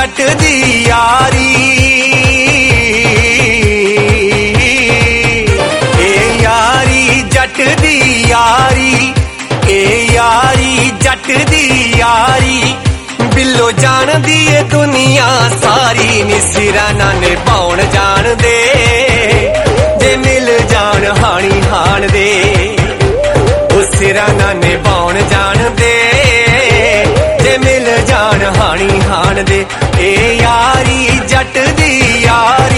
जट दी यारी, ए यारी जट दी यारी, ए यारी जट दी यारी। बिल्लो जान दी ए दुनिया सारी, नी सिरा ना निभाउण जान दे, जे मिल जान हानी हान दे। ओ सिरा ना निभाउण जान दे, जे मिल जान हानी हान दे। ए यारी जट दी यारी।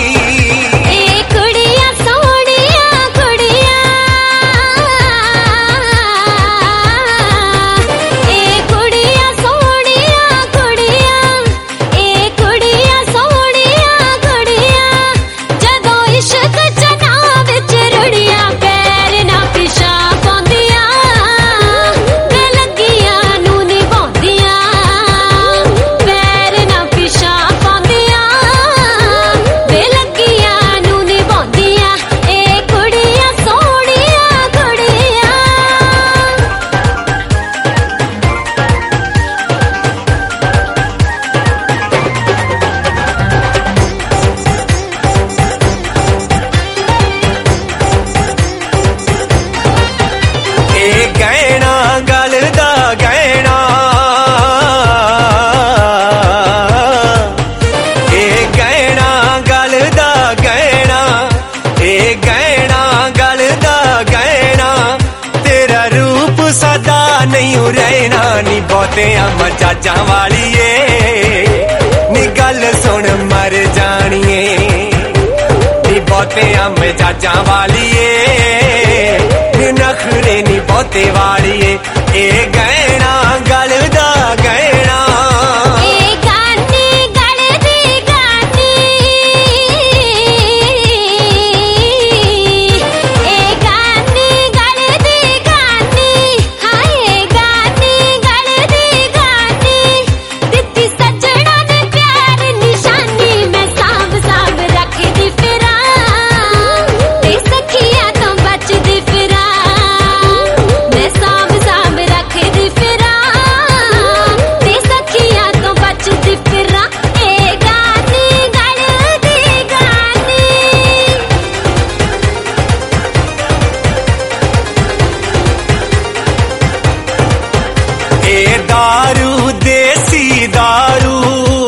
नहीं रहना नी बहुतिया मजाजा वालीए, नी गल सुन मर जानिए, नी बहुतिया मजाजा वालीए, नी नखरे नी बहुते वालीए। ए गहना गल दा गहना, दारू देसी दारू,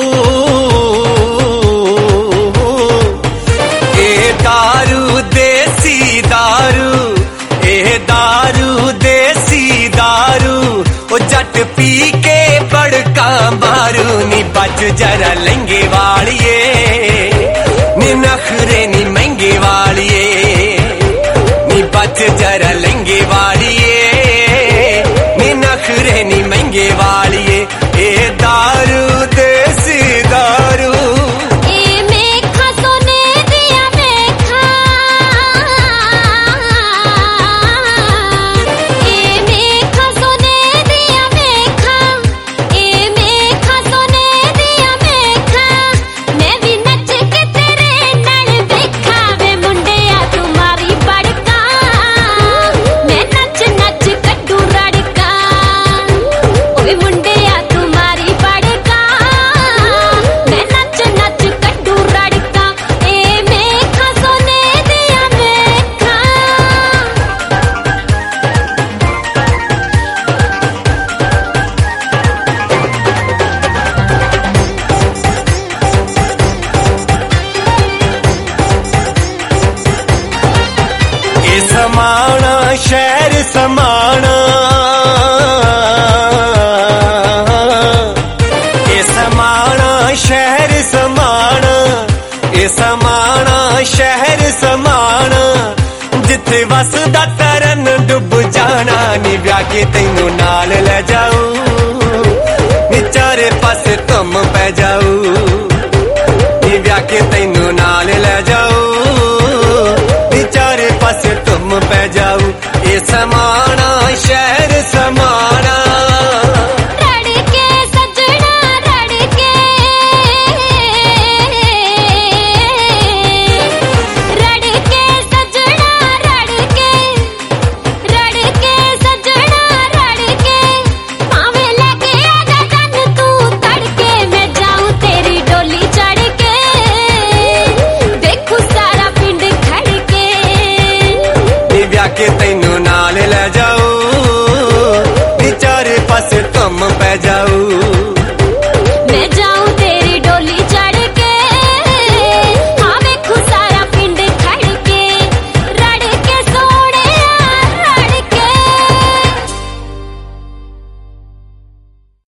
ए दारू देसी दारू, ए दारू देसी दारू। ओ जट पी के बड़का मारू, नी बच जरा लहंगे वालिए, नी नखरे नी महंगे वालिए, नी बच जरा लहंगे वालिए, नी नखरे नी महंगे वालिए। ए दारू देसी दारू, समाना शहर समाना, ए समाना शहर समाना, ए समाना शहर समाना। जिथे वसदा तरन डुब जाना, नी ब्याह के तैनू नाल ले जाऊ, नी चारे पासे तुम पै जाऊ, नी ब्याह के तैनू नाल ले जाऊ, नी चारे पासे तुम पै जाऊ। ए समान